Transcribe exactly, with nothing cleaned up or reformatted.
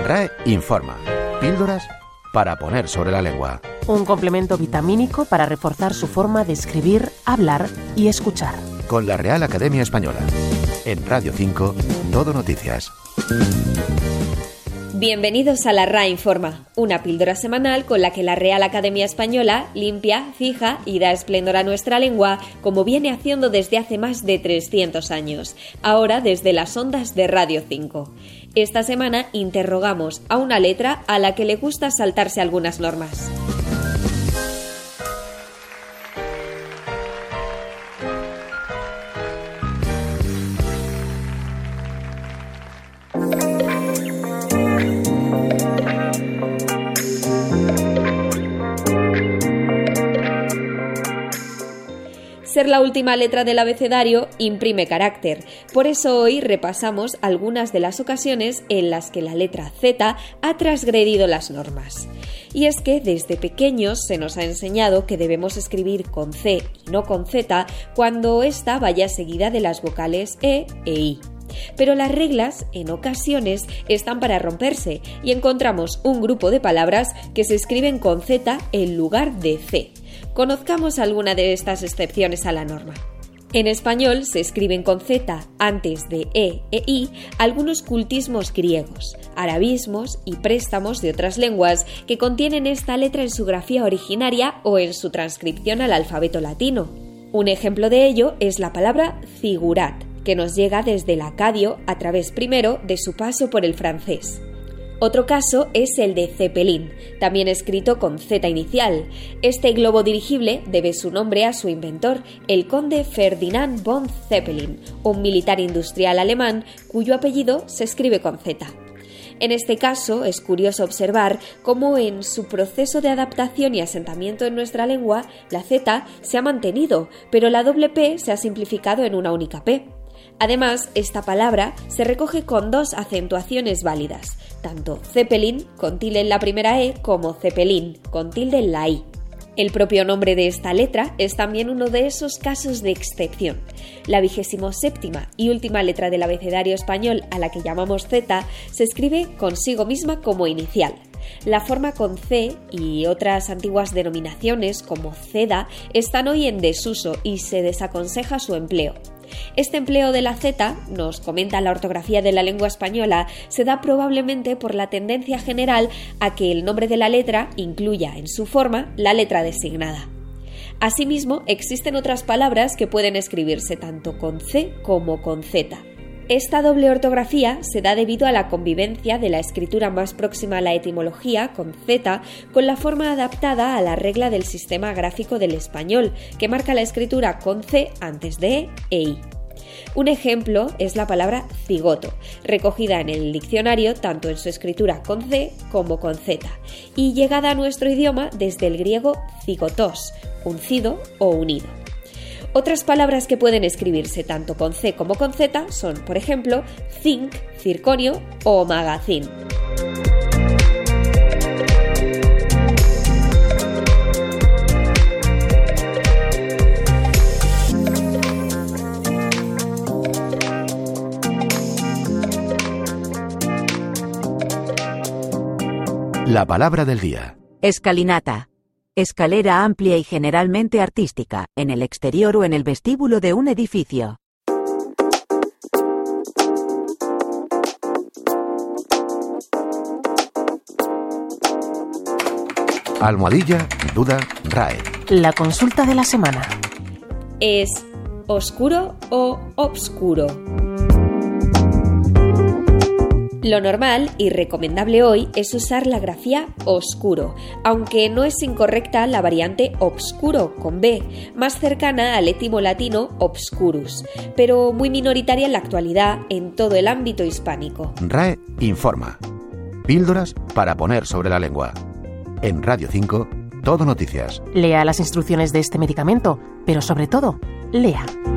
R A E informa. Píldoras para poner sobre la lengua. Un complemento vitamínico para reforzar su forma de escribir, hablar y escuchar. Con la Real Academia Española. En Radio cinco, Todo Noticias. Bienvenidos a la R A E Informa, una píldora semanal con la que la Real Academia Española limpia, fija y da esplendor a nuestra lengua, como viene haciendo desde hace más de trescientos años, ahora desde las ondas de Radio cinco. Esta semana interrogamos a una letra a la que le gusta saltarse algunas normas. Ser la última letra del abecedario imprime carácter. Por eso hoy repasamos algunas de las ocasiones en las que la letra Z ha transgredido las normas. Y es que desde pequeños se nos ha enseñado que debemos escribir con C y no con Z cuando ésta vaya seguida de las vocales E e I. Pero las reglas, en ocasiones, están para romperse y encontramos un grupo de palabras que se escriben con Z en lugar de C. Conozcamos alguna de estas excepciones a la norma. En español se escriben con Z antes de E e I algunos cultismos griegos, arabismos y préstamos de otras lenguas que contienen esta letra en su grafía originaria o en su transcripción al alfabeto latino. Un ejemplo de ello es la palabra zigurat, que nos llega desde el acadio a través primero de su paso por el francés. Otro caso es el de Zeppelin, también escrito con Z inicial. Este globo dirigible debe su nombre a su inventor, el conde Ferdinand von Zeppelin, un militar industrial alemán cuyo apellido se escribe con Z. En este caso, es curioso observar cómo en su proceso de adaptación y asentamiento en nuestra lengua, la Z se ha mantenido, pero la doble P se ha simplificado en una única P. Además, esta palabra se recoge con dos acentuaciones válidas, tanto Zeppelin con tilde en la primera E como Zeppelin con tilde en la I. El propio nombre de esta letra es también uno de esos casos de excepción. La vigésimo séptima y última letra del abecedario español, a la que llamamos Z, se escribe consigo misma como inicial. La forma con C y otras antiguas denominaciones como ceda están hoy en desuso y se desaconseja su empleo. Este empleo de la Z, nos comenta la ortografía de la lengua española, se da probablemente por la tendencia general a que el nombre de la letra incluya en su forma la letra designada. Asimismo, existen otras palabras que pueden escribirse tanto con C como con Z. Esta doble ortografía se da debido a la convivencia de la escritura más próxima a la etimología, con Z, con la forma adaptada a la regla del sistema gráfico del español, que marca la escritura con C antes de E e I. Un ejemplo es la palabra cigoto, recogida en el diccionario tanto en su escritura con C como con Z, y llegada a nuestro idioma desde el griego cigotos, uncido o unido. Otras palabras que pueden escribirse tanto con C como con Z son, por ejemplo, zinc, circonio o magazine. La palabra del día. Escalinata. Escalera amplia y generalmente artística, en el exterior o en el vestíbulo de un edificio. Almohadilla, duda, R A E. La consulta de la semana. ¿Es oscuro o obscuro? Lo normal y recomendable hoy es usar la grafía oscuro, aunque no es incorrecta la variante obscuro con B, más cercana al étimo latino obscurus, pero muy minoritaria en la actualidad en todo el ámbito hispánico. R A E informa. Píldoras para poner sobre la lengua. En Radio cinco, Todo Noticias. Lea las instrucciones de este medicamento, pero sobre todo, lea.